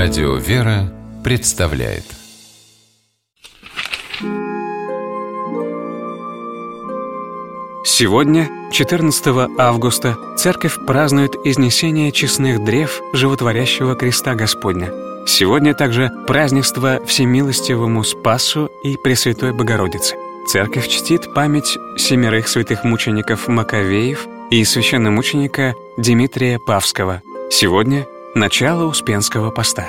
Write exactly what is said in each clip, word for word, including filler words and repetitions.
Радио «Вера» представляет. Сегодня, четырнадцатого августа, Церковь празднует изнесение честных древ животворящего креста Господня. Сегодня также празднество Всемилостивому Спасу и Пресвятой Богородице. Церковь чтит память семерых святых мучеников Маковеев и священномученика Димитрия Павского. Сегодня начало Успенского поста.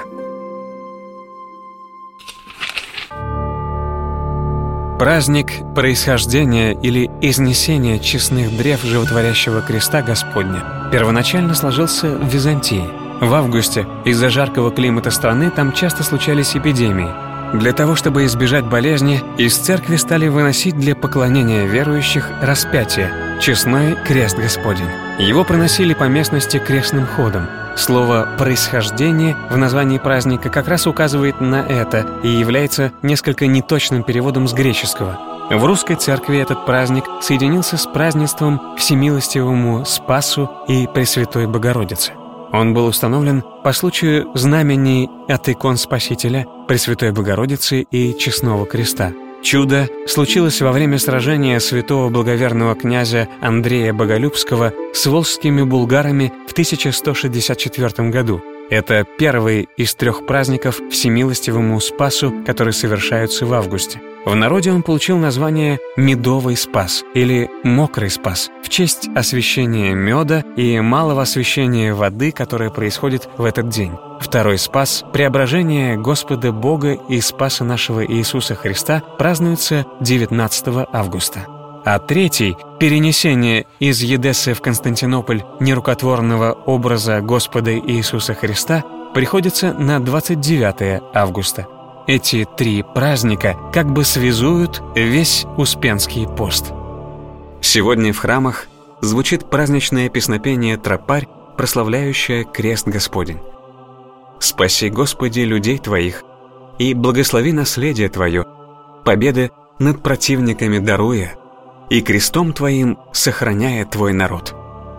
Праздник происхождения или изнесения честных древ животворящего креста Господня первоначально сложился в Византии. В августе из-за жаркого климата страны там часто случались эпидемии. Для того, чтобы избежать болезни, из церкви стали выносить для поклонения верующих распятие – честной крест Господень. Его проносили по местности крестным ходом. Слово «происхождение» в названии праздника как раз указывает на это и является несколько неточным переводом с греческого. В русской церкви этот праздник соединился с празднеством Всемилостивому Спасу и Пресвятой Богородице. Он был установлен по случаю знамений от икон Спасителя, Пресвятой Богородицы и Честного Креста. Чудо случилось во время сражения святого благоверного князя Андрея Боголюбского с волжскими булгарами в тысяча сто шестьдесят четвёртом году. Это первый из трех праздников Всемилостивому Спасу, которые совершаются в августе. В народе он получил название «Медовый Спас» или «Мокрый Спас» в честь освящения меда и малого освящения воды, которое происходит в этот день. Второй Спас, преображение Господа Бога и Спаса нашего Иисуса Христа, празднуется девятнадцатого августа. А третий, перенесение из Едессы в Константинополь нерукотворного образа Господа Иисуса Христа, приходится на двадцать девятого августа. Эти три праздника как бы связуют весь Успенский пост. Сегодня в храмах звучит праздничное песнопение «Тропарь», прославляющее крест Господень. «Спаси, Господи, людей Твоих, и благослови наследие Твое, победы над противниками даруя, и крестом Твоим сохраняя Твой народ».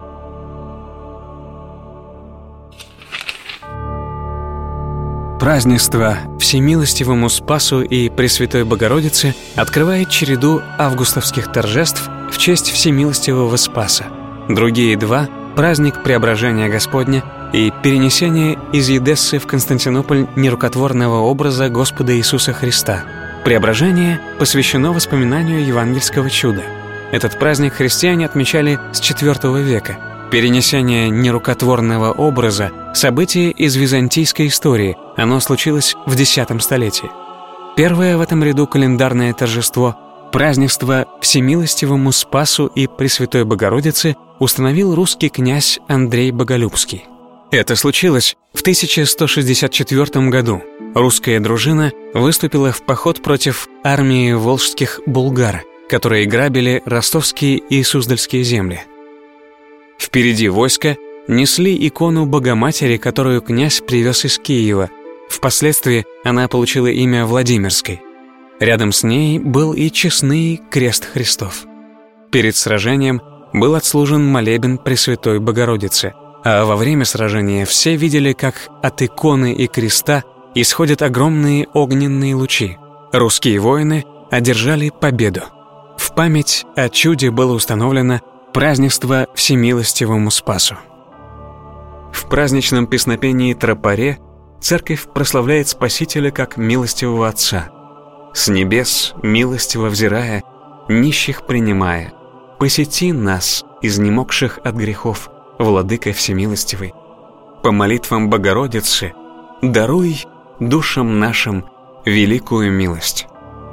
Празднество Всемилостивому Спасу и Пресвятой Богородице открывает череду августовских торжеств в честь Всемилостивого Спаса. Другие два – праздник Преображения Господня и перенесение из Едессы в Константинополь нерукотворного образа Господа Иисуса Христа. Преображение посвящено воспоминанию евангельского чуда. Этот праздник христиане отмечали с четвёртого века. Перенесение нерукотворного образа – событие из византийской истории, оно случилось в десятом столетии. Первое в этом ряду календарное торжество – празднество Всемилостивому Спасу и Пресвятой Богородице установил русский князь Андрей Боголюбский. Это случилось в тысяча сто шестьдесят четвёртом году. Русская дружина выступила в поход против армии волжских булгар, которые грабили ростовские и суздальские земли. Впереди войска несли икону Богоматери, которую князь привез из Киева. Впоследствии она получила имя Владимирской. Рядом с ней был и честный крест Христов. Перед сражением был отслужен молебен Пресвятой Богородицы, а во время сражения все видели, как от иконы и креста исходят огромные огненные лучи. Русские воины одержали победу. В память о чуде было установлено празднество Всемилостивому Спасу. В праздничном песнопении «Тропаре» церковь прославляет Спасителя как милостивого Отца. «С небес, милостиво взирая, нищих принимая, посети нас, изнемогших от грехов, Владыка Всемилостивый. По молитвам Богородицы даруй душам нашим великую милость».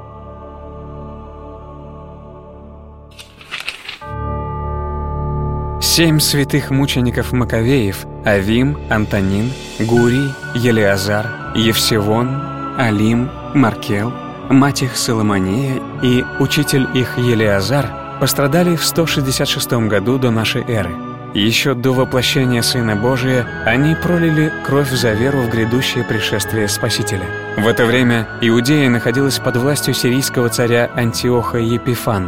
Семь святых мучеников Маковеев – Авим, Антонин, Гурий, Елеазар, Евсевон, Алим, Маркел, мать их Соломония и учитель их Елеазар пострадали в сто шестьдесят шестом году до нашей эры. Еще до воплощения Сына Божия они пролили кровь за веру в грядущее пришествие Спасителя. В это время Иудея находилась под властью сирийского царя Антиоха Епифана.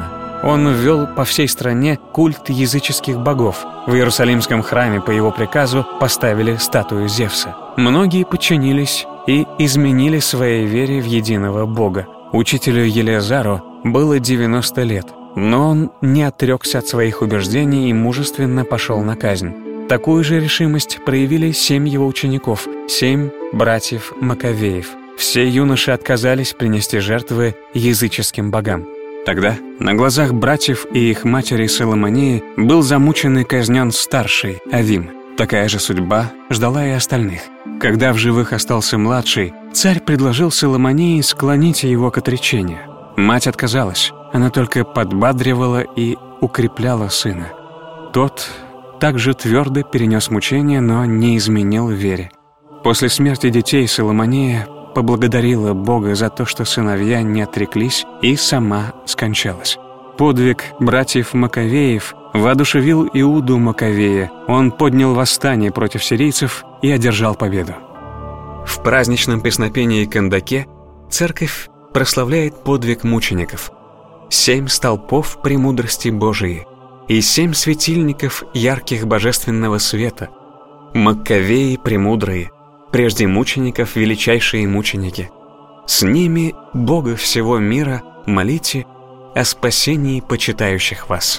Он ввел по всей стране культ языческих богов. В Иерусалимском храме по его приказу поставили статую Зевса. Многие подчинились и изменили своей вере в единого Бога. Учителю Елеазару было девяносто лет, но он не отрекся от своих убеждений и мужественно пошел на казнь. Такую же решимость проявили семь его учеников, семь братьев Маковеев. Все юноши отказались принести жертвы языческим богам. Тогда на глазах братьев и их матери Соломонии был замучен и казнен старший Авим. Такая же судьба ждала и остальных. Когда в живых остался младший, царь предложил Соломонии склонить его к отречению. Мать отказалась, она только подбадривала и укрепляла сына. Тот также твердо перенес мучения, но не изменил вере. После смерти детей Соломония поблагодарила Бога за то, что сыновья не отреклись, и сама скончалась. Подвиг братьев Маковеев воодушевил Иуду Маковея. Он поднял восстание против сирийцев и одержал победу. В праздничном песнопении Кандаке церковь прославляет подвиг мучеников. Семь столпов премудрости Божией и семь светильников ярких божественного света. Маковеи премудрые, прежде мучеников величайшие мученики. С ними Бога всего мира молите о спасении почитающих вас.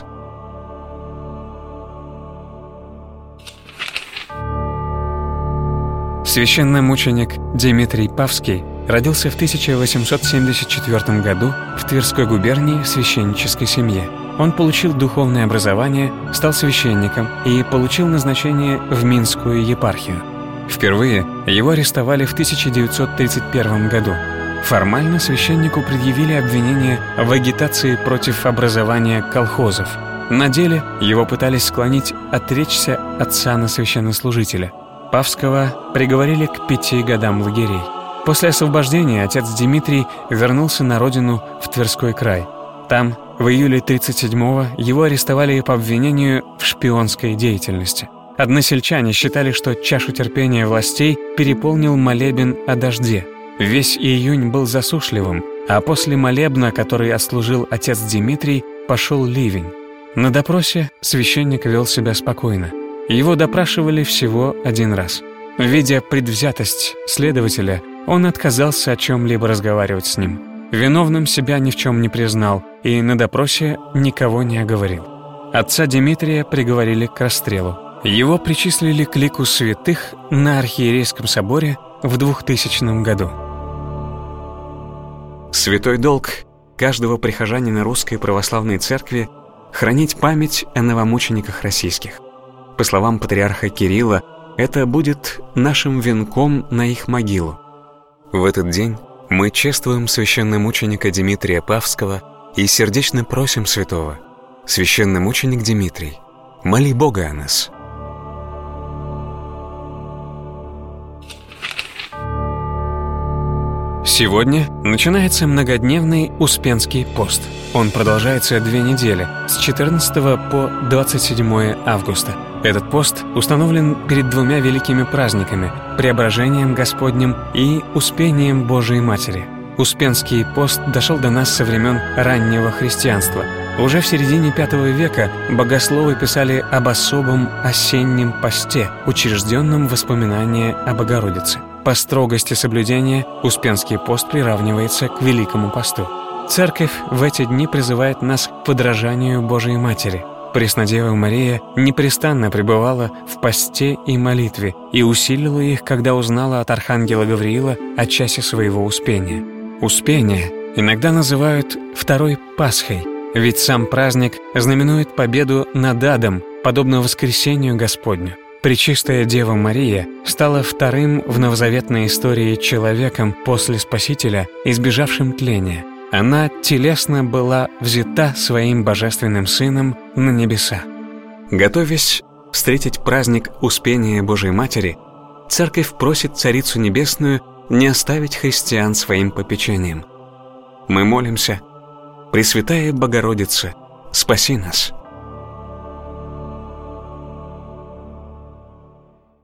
Священномученик Димитрий Павский родился в тысяча восемьсот семьдесят четвёртом году в Тверской губернии в священнической семье. Он получил духовное образование, стал священником и получил назначение в Минскую епархию. Впервые его арестовали в тысяча девятьсот тридцать первом году. Формально священнику предъявили обвинение в агитации против образования колхозов. На деле его пытались склонить отречься от сана священнослужителя. Павского приговорили к пяти годам лагерей. После освобождения отец Димитрий вернулся на родину в Тверской край. Там в июле тридцать седьмого его арестовали по обвинению в шпионской деятельности. Односельчане считали, что чашу терпения властей переполнил молебен о дожде. Весь июнь был засушливым, а после молебна, который отслужил отец Димитрий, пошел ливень. На допросе священник вел себя спокойно. Его допрашивали всего один раз. Видя предвзятость следователя, он отказался о чем-либо разговаривать с ним. Виновным себя ни в чем не признал и на допросе никого не оговорил. Отца Димитрия приговорили к расстрелу. Его причислили к лику святых на Архиерейском соборе в двухтысячном году. Святой долг каждого прихожанина Русской Православной Церкви — хранить память о новомучениках российских. По словам патриарха Кирилла, это будет нашим венком на их могилу. В этот день мы чествуем священномученика Димитрия Павского и сердечно просим святого: священномученик Димитрий, моли Бога о нас. Сегодня начинается многодневный Успенский пост. Он продолжается две недели, с четырнадцатого по двадцать седьмое августа. Этот пост установлен перед двумя великими праздниками – Преображением Господним и Успением Божией Матери. Успенский пост дошел до нас со времен раннего христианства. Уже в середине пятого века богословы писали об особом осеннем посте, учрежденном в воспоминание о Богородице. По строгости соблюдения Успенский пост приравнивается к Великому посту. Церковь в эти дни призывает нас к подражанию Божией Матери. Преснодева Мария непрестанно пребывала в посте и молитве и усилила их, когда узнала от архангела Гавриила о часе своего успения. Успение иногда называют второй Пасхой, ведь сам праздник знаменует победу над адом, подобно воскресению Господню. Пречистая Дева Мария стала вторым в новозаветной истории человеком после Спасителя, избежавшим тления. Она телесно была взята своим божественным Сыном на небеса. Готовясь встретить праздник Успения Божией Матери, Церковь просит Царицу Небесную не оставить христиан своим попечением. Мы молимся: Пресвятая Богородица, спаси нас.